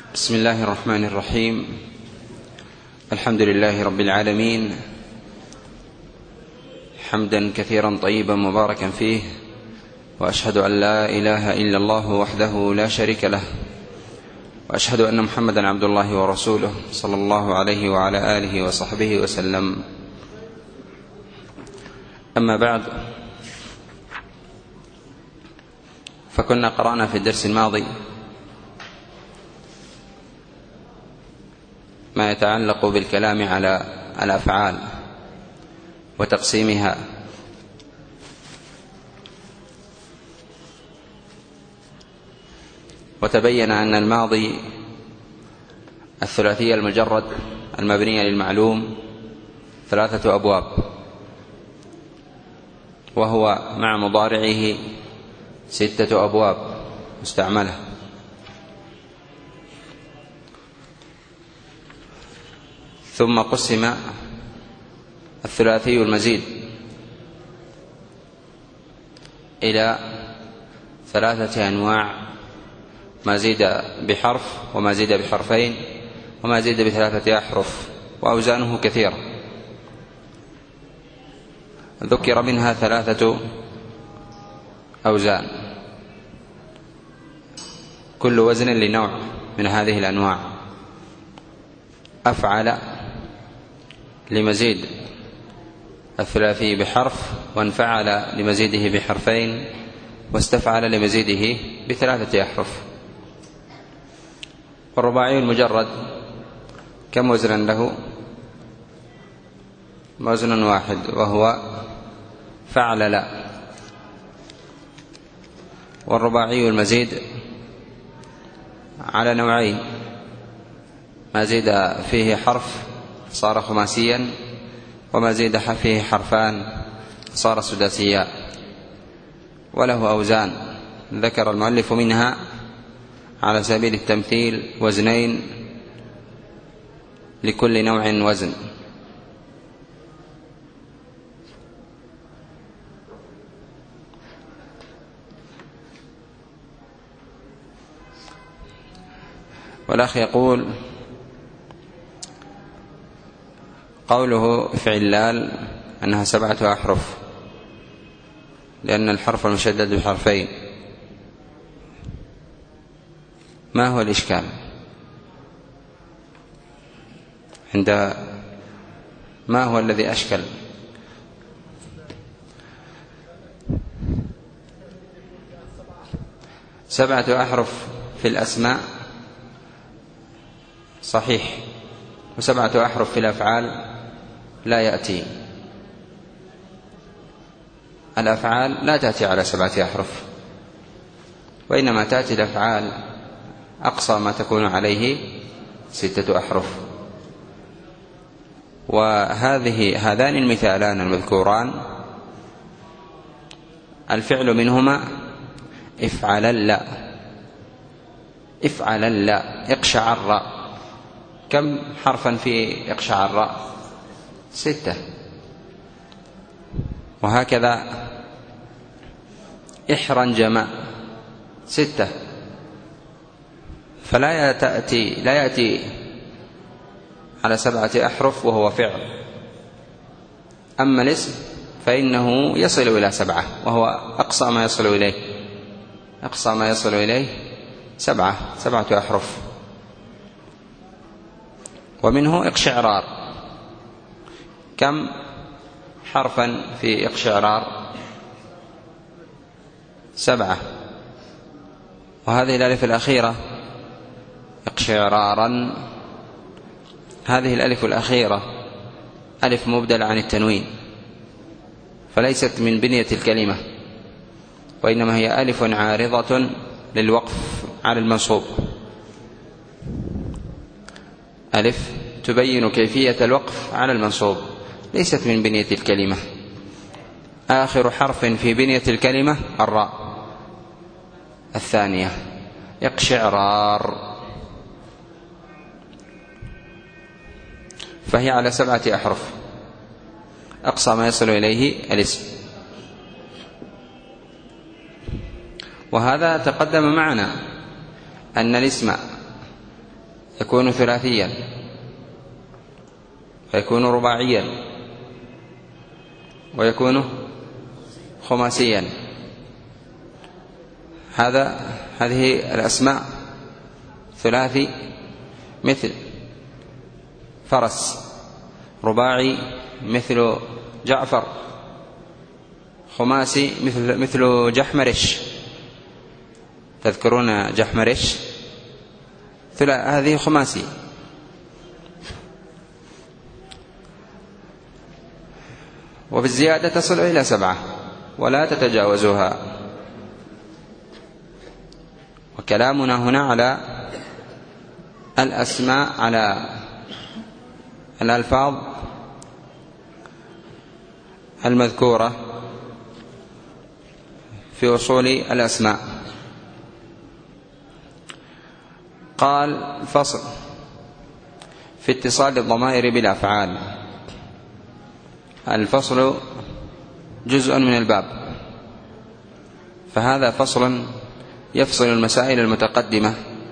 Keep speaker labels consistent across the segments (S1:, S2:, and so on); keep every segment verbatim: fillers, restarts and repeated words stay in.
S1: بسم الله الرحمن الرحيم. الحمد لله رب العالمين، حمدا كثيرا طيبا مباركا فيه، وأشهد أن لا إله إلا الله وحده لا شريك له، وأشهد أن محمدا عبد الله ورسوله صلى الله عليه وعلى آله وصحبه وسلم. أما بعد، فكنا قرأنا في الدرس الماضي ما يتعلق بالكلام على الأفعال وتقسيمها، وتبين أن الماضي الثلاثي المجرد المبني للمعلوم ثلاثة أبواب، وهو مع مضارعه ستة أبواب مستعملة. ثم قسم الثلاثي المزيد إلى ثلاثة أنواع: ما زيد بحرف، وما زيد بحرفين، وما زيد بثلاثة أحرف، وأوزانه كثيرة. ذكر منها ثلاثة أوزان، كل وزن لنوع من هذه الأنواع: أفعل لمزيد الثلاثي بحرف، وانفعل لمزيده بحرفين، واستفعل لمزيده بثلاثة أحرف. والرباعي المجرد كم وزنا له؟ وزن واحد، وهو فعلل. والرباعي المزيد على نوعين: ما زيد فيه حرف صار خماسيا، وما زيد فيه حرفان صار سداسيا. وله أوزان ذكر المؤلف منها على سبيل التمثيل وزنين لكل نوع وزن. والأخ يقول: قوله فعلال أنها سبعة أحرف لأن الحرف المشدد بحرفين، ما هو الإشكال عند ما هو الذي أشكل؟ سبعة أحرف في الأسماء صحيح، وسبعة أحرف في الأفعال لا يأتي. الأفعال لا تأتي على سبعة أحرف، وإنما تأتي الأفعال أقصى ما تكون عليه ستة أحرف. وهذه هذان المثالان المذكوران الفعل منهما افعلل افعلل اقشعر. كم حرفا في اقشعر؟ ستة. وهكذا احرنجم ستة. فلا تأتي لا يأتي على سبعة أحرف وهو فعل. أما الاسم فإنه يصل إلى سبعة، وهو أقصى ما يصل إليه أقصى ما يصل إليه سبعة سبعة أحرف. ومنه اقشعرار. كم حرفا في اقشعرار؟ سبعة. وهذه الألف الأخيرة اقشعرارا، هذه الألف الأخيرة ألف مبدل عن التنوين، فليست من بنية الكلمة، وإنما هي ألف عارضة للوقف على المنصوب، ألف تبين كيفية الوقف على المنصوب، ليست من بنية الكلمة. آخر حرف في بنية الكلمة الراء الثانية اقشعرار، فهي على سبعة أحرف، أقصى ما يصل إليه الاسم. وهذا تقدم معنا أن الاسم يكون ثلاثيا ويكون رباعيا ويكون خماسيا. هذا هذه الأسماء. ثلاثي مثل فرس، رباعي مثل جعفر، خماسي مثل مثل جحمرش. تذكرون جحمرش؟ هذه خماسي. وبالزيادة تصل إلى سبعة ولا تتجاوزها. وكلامنا هنا على الأسماء، على الألفاظ المذكورة في أصول الأسماء. قال: فصل في اتصال الضمائر بالأفعال. الفصل جزء من الباب، فهذا فصل يفصل المسائل المتقدمة،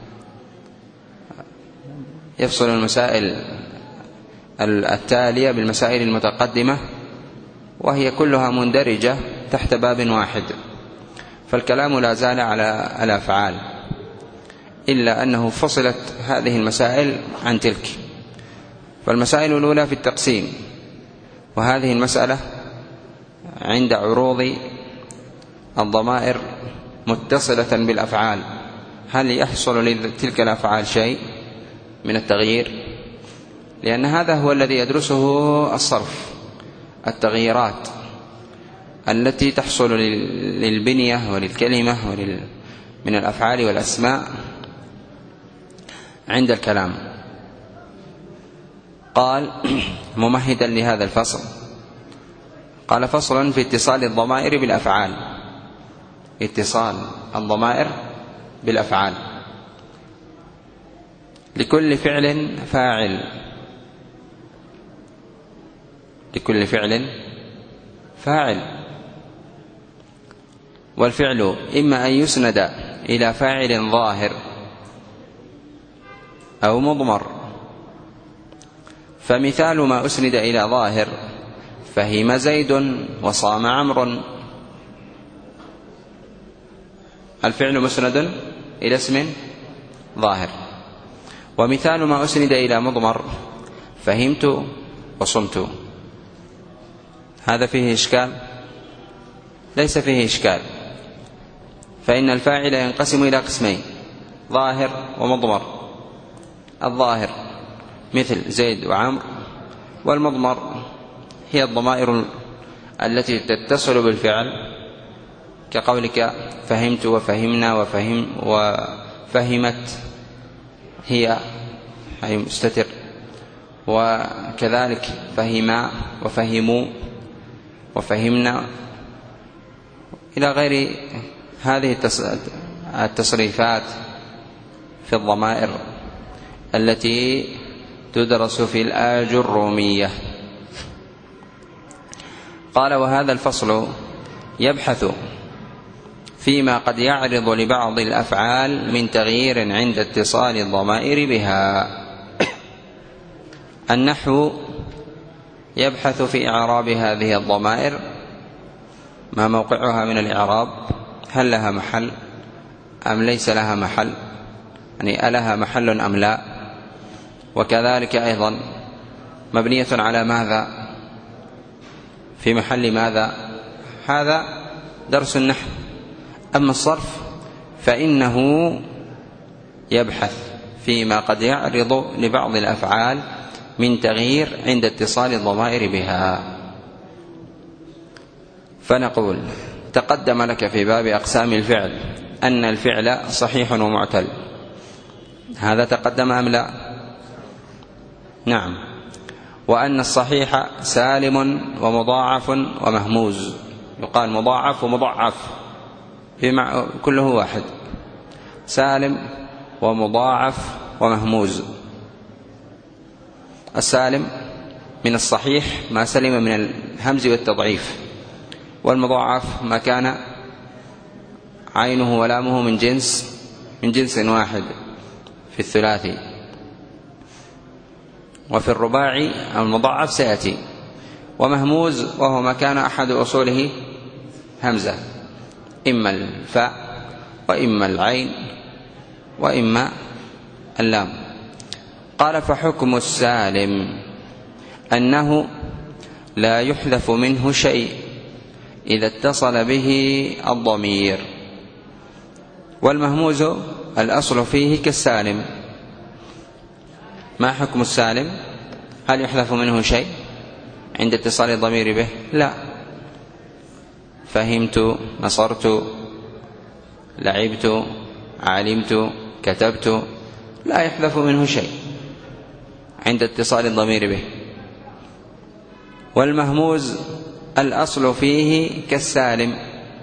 S1: يفصل المسائل التالية بالمسائل المتقدمة، وهي كلها مندرجة تحت باب واحد. فالكلام لا زال على الأفعال، إلا أنه فصلت هذه المسائل عن تلك. فالمسائل الأولى في التقسيم، وهذه المسألة عند عروض الضمائر متصلة بالأفعال، هل يحصل لتلك الأفعال شيء من التغيير؟ لأن هذا هو الذي يدرسه الصرف، التغييرات التي تحصل للبنية وللكلمة من الأفعال والأسماء عند الكلام. قال ممهدا لهذا الفصل، قال: فصل في اتصال الضمائر بالأفعال. اتصال الضمائر بالأفعال. لكل فعل فاعل، لكل فعل فاعل. والفعل إما أن يسند إلى فاعل ظاهر أو مضمر. فمثال ما أسند إلى ظاهر: فهم زيد وصام عمرو. الفعل مسند إلى اسم ظاهر. ومثال ما أسند إلى مضمر: فهمت وصمت. هذا فيه إشكال؟ ليس فيه إشكال، فإن الفاعل ينقسم إلى قسمين: ظاهر ومضمر. الظاهر مثل زيد وعمر، والمضمر هي الضمائر التي تتصل بالفعل، كقولك فهمت وفهمنا وفهم وفهمت، هي أي مستتر. وكذلك فهما وفهموا وفهمنا إلى غير هذه التصريفات في الضمائر التي تدرس في الآجرومية. قال: وهذا الفصل يبحث فيما قد يعرض لبعض الأفعال من تغيير عند اتصال الضمائر بها. النحو يبحث في إعراب هذه الضمائر، ما موقعها من الإعراب، هل لها محل أم ليس لها محل، يعني ألها محل أم لا. وكذلك أيضا مبنية على ماذا، في محل ماذا. هذا درس النحو. أما الصرف فإنه يبحث فيما قد يعرض لبعض الأفعال من تغيير عند اتصال الضمائر بها. فنقول: تقدم لك في باب أقسام الفعل أن الفعل صحيح ومعتل. هذا تقدم أم لا؟ نعم. وأن الصحيح سالم ومضاعف ومهموز. يقال مضاعف ومضاعف كله واحد، سالم ومضاعف ومهموز. السالم من الصحيح ما سلم من الهمز والتضعيف، والمضاعف ما كان عينه ولامه من جنس من جنس واحد في الثلاثي. وفي الرباعي المضاعف سيأتي. ومهموز وهو ما كان أحد أصوله همزة، إما الفاء وإما العين وإما اللام. قال فحكم السالم أنه لا يحذف منه شيء إذا اتصل به الضمير. والمهموز الأصل فيه كالسالم. ما حكم السالم؟ هل يحذف منه شيء عند اتصال الضمير به؟ لا. فهمت، نصرت، لعبت، علمت، كتبت، لا يحذف منه شيء عند اتصال الضمير به. والمهموز الأصل فيه كالسالم.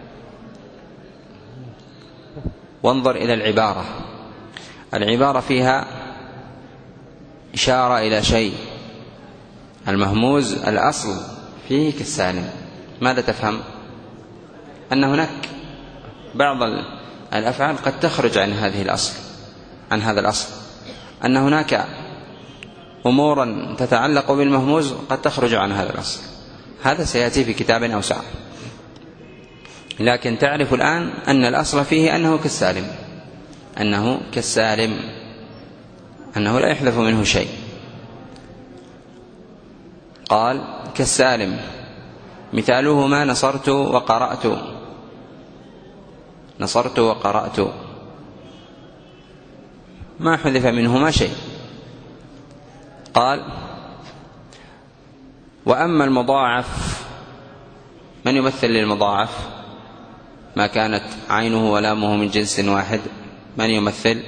S1: وانظر إلى العبارة، العبارة فيها إشارة إلى شيء. المهموز الأصل فيه كالسالم. ماذا تفهم؟ أن هناك بعض الأفعال قد تخرج عن هذه الأصل، عن هذا الأصل، أن هناك أمورا تتعلق بالمهموز قد تخرج عن هذا الأصل. هذا سيأتي في كتاب أوسع، لكن تعرف الآن أن الأصل فيه أنه كالسالم، أنه كالسالم، أنه لا يحذف منه شيء. قال كالسالم مثاله ما نصرت وقرأت، نصرت وقرأت ما حذف منهما شيء. قال وأما المضاعف، من يمثل للمضاعف؟ ما كانت عينه ولامه من جنس واحد، من يمثل؟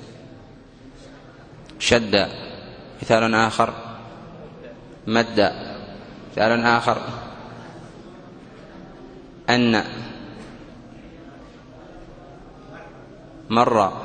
S1: شد. مثال آخر مد. مثال آخر أن. مر.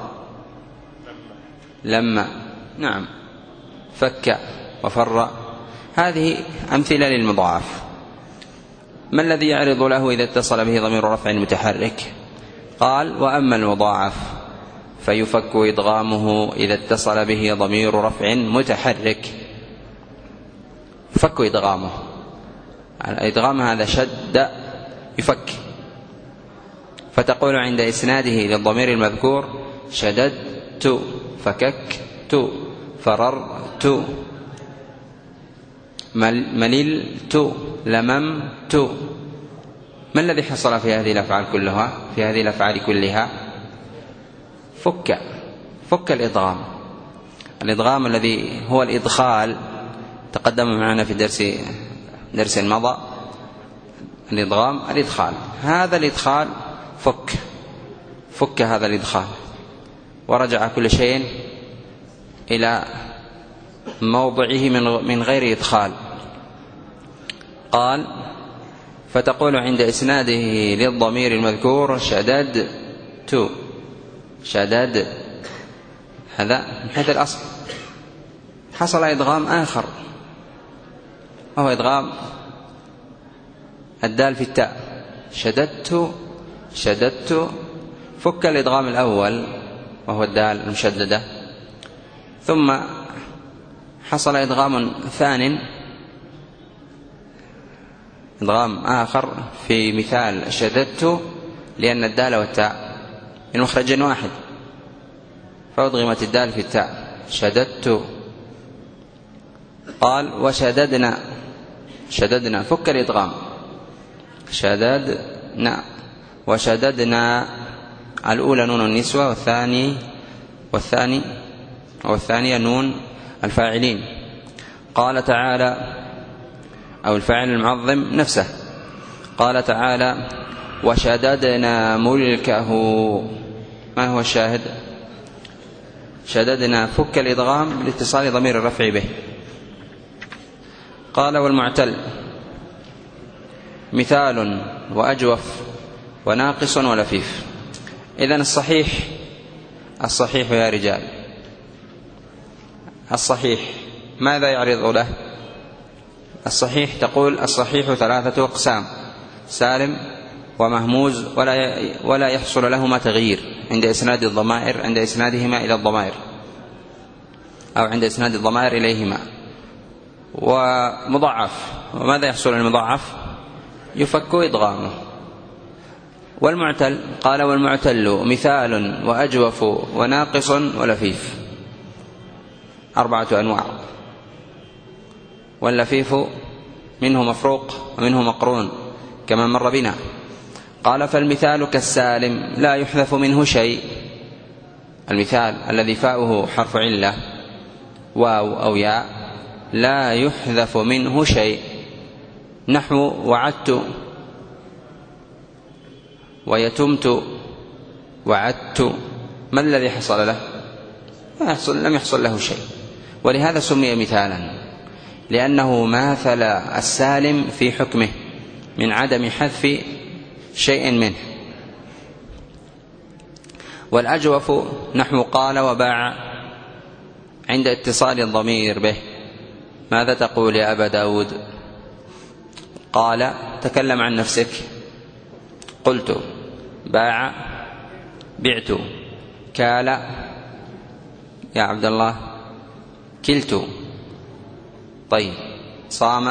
S1: لما. نعم. فك وفر. هذه أمثلة للمضاعف. ما الذي يعرض له إذا اتصل به ضمير رفع متحرك؟ قال وأما المضاعف فيفك إدغامه إذا اتصل به ضمير رفع متحرك. يفك إدغامه، الإدغام هذا شد يفك. فتقول عند إسناده للضمير المذكور شددت، فككت، فررت، مللت، لممت. ما الذي حصل في هذه الأفعال كلها؟ في هذه الأفعال كلها فك فك الإدغام. الإدغام الذي هو الإدخال تقدم معنا في درس درس مضى. الإدغام الإدخال، هذا الإدخال فك فك هذا الإدخال، ورجع كل شيء إلى موضعه من غير إدخال. قال فتقول عند إسناده للضمير المذكور شددت، شدد، هذا من حيث الأصل. حصل إدغام آخر وهو إدغام الدال في التاء، شددت شددت. فك الإدغام الأول وهو الدال المشددة، ثم حصل إدغام ثان، إدغام آخر في مثال شددت، لأن الدال والتاء من مخرج واحد فأدغمت الدال في التاء شددت. قال وشددنا، شددنا فك الإدغام، شددنا وشددنا. الأولى نون النسوة، والثاني والثاني والثانية نون الفاعلين. قال تعالى، أو الفاعل المعظم نفسه، قال تعالى وشددنا ملكه. ما هو الشاهد؟ شددنا فك الإدغام لاتصال ضمير الرفع به. قال والمعتل مثال وأجوف وناقص ولفيف. إذن الصحيح، الصحيح يا رجال، الصحيح ماذا يعرض له؟ الصحيح تقول الصحيح ثلاثة أقسام: سالم ومهموز ولا ولا يحصل لهما تغيير عند إسناد الضمائر، عند إسنادهما إلى الضمائر، أو عند إسناد الضمائر إليهما. ومضاعف. وماذا يحصل المضاعف؟ يفك إدغامه. والمعتل قال والمعتل مثال وأجوف وناقص ولفيف، أربعة أنواع. واللفيف منه مفروق ومنه مقرون كما مر بنا. قال فالمثال كالسالم لا يحذف منه شيء. المثال الذي فاؤه حرف علة واو أو ياء لا يحذف منه شيء، نحو وعدت ويتمت وعدت، ما الذي حصل له؟ ما يحصل لم يحصل له شيء، ولهذا سمي مثالا، لأنه ماثل السالم في حكمه من عدم حذف شيء منه. والأجوف نحو قال وباع عند اتصال الضمير به. ماذا تقول يا أبا داود؟ قال تكلم عن نفسك. قلت باع بعت. كال يا عبد الله كلت. طيب صام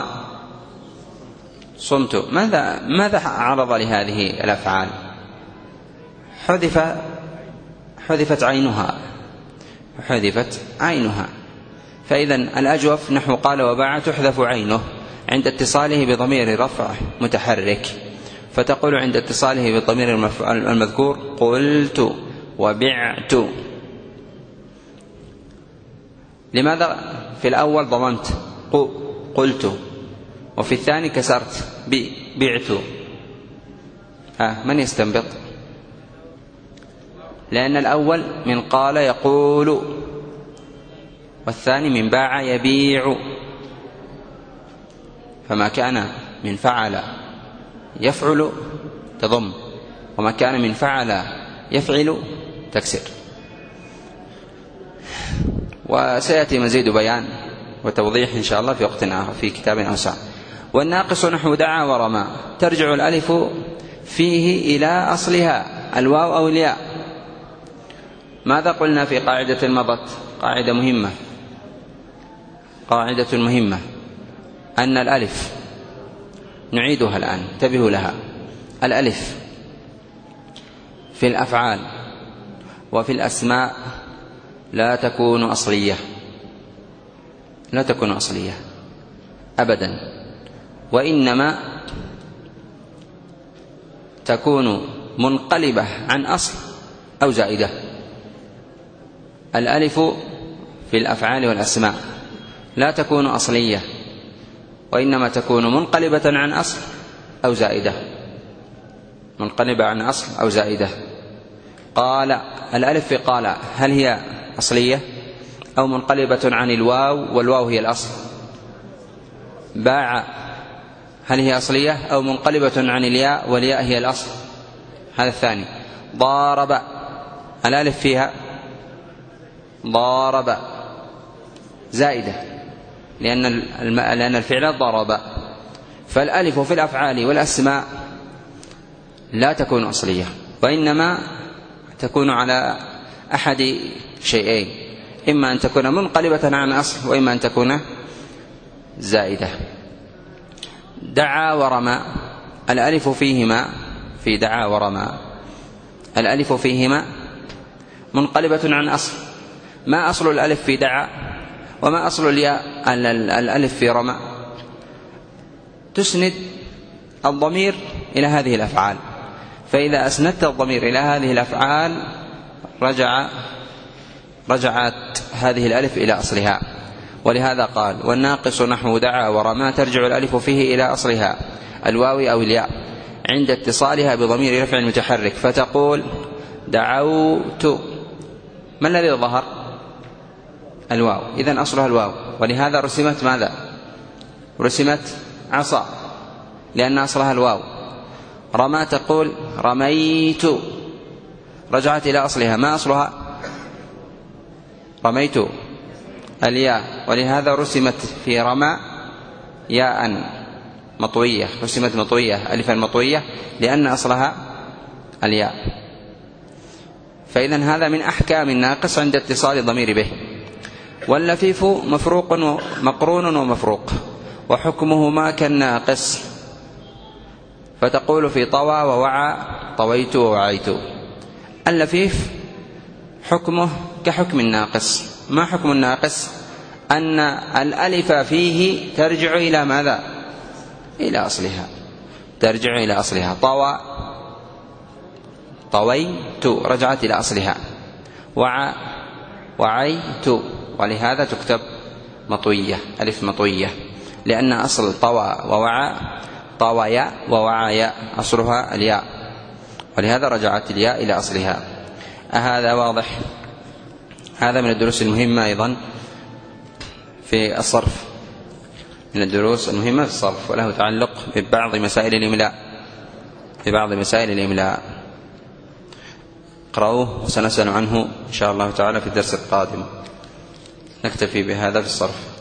S1: صمت. ماذا ماذا عرض لهذه الأفعال؟ حذف حذفت عينها حذفت عينها فإذا الأجوف نحو قال وباع تحذف عينه عند اتصاله بضمير رفع متحرك، فتقول عند اتصاله بالضمير المذكور قلت وبعت. لماذا في الأول ضممت قلت وفي الثاني كسرت بعت؟ آه من يستنبط؟ لأن الأول من قال يقول والثاني من باع يبيع، فما كان من فعل يفعل تضم، وما كان من فعل يفعل تكسر. وسيأتي مزيد بيان وتوضيح إن شاء الله في وقت آخر في كتاب أوسع. والناقص نحو دعا ورمى ترجع الألف فيه إلى أصلها الواو أو الياء. ماذا قلنا في قاعدة مضت؟ قاعدة مهمة قاعدة مهمة أن الألف نعيدها الآن، انتبهوا لها. الألف في الأفعال وفي الأسماء لا تكون أصلية، لا تكون أصلية أبدا، وإنما تكون منقلبة عن أصل أو زائدة. الألف في الأفعال والأسماء لا تكون أصلية، وإنما تكون منقلبة عن أصل أو زائدة، منقلبة عن أصل أو زائدة. قال الألف في قال هل هي أصلية أو منقلبة عن الواو والواو هي الأصل؟ باع هل هي أصلية أو منقلبة عن الياء والياء هي الأصل؟ هذا الثاني. ضارب الألف فيها ضارب زائدة لأن لأن الفعل ضرب. فالألف في الأفعال والأسماء لا تكون أصلية، وإنما تكون على أحد شيئين، إما أن تكون منقلبة عن أصل وإما أن تكون زائدة. دعا ورمى الألف فيهما في دعا ورمى الألف فيهما منقلبة عن أصل. ما أصل الألف في دعا وما أصل الياء الألف في رمى؟ تسند الضمير إلى هذه الأفعال، فإذا أسندت الضمير إلى هذه الأفعال رجع رجعت هذه الألف إلى أصلها. ولهذا قال والناقص نحو دعا ورمى ترجع الألف فيه إلى أصلها الواو أو الياء عند اتصالها بضمير رفع متحرك، فتقول دعوت. ما الذي ظهر؟ الواو، إذن أصلها الواو، ولهذا رسمت ماذا؟ رسمت عصا لأن أصلها الواو. رمى تقول رميت، رجعت إلى أصلها. ما أصلها؟ رميت الياء، ولهذا رسمت في رمى ياء مطوية، رسمت مطوية ألفا مطوية لأن أصلها الياء. فإذن هذا من أحكام الناقص عند اتصال الضمير به. واللفيف مفروق مقرون ومفروق، وحكمهما كالناقص، فتقول في طوى ووعى طويت ووعيت. اللفيف حكمه كحكم الناقص. ما حكم الناقص؟ أن الألف فيه ترجع إلى ماذا؟ إلى أصلها، ترجع إلى أصلها. طوى طويت رجعت إلى أصلها، وعى وعيت، ولهذا تكتب مطوية، ألف مطوية، لأن أصل طوى ووعى طويا ووعايا أصلها الياء، ولهذا رجعت الياء إلى أصلها. أهذا واضح؟ هذا من الدروس المهمة أيضا في الصرف، من الدروس المهمة في الصرف، وله تعلق ببعض مسائل الإملاء، ببعض مسائل الإملاء. اقرأوه وسنسأل عنه إن شاء الله تعالى في الدرس القادم. نكتفي بهذا في الصرف.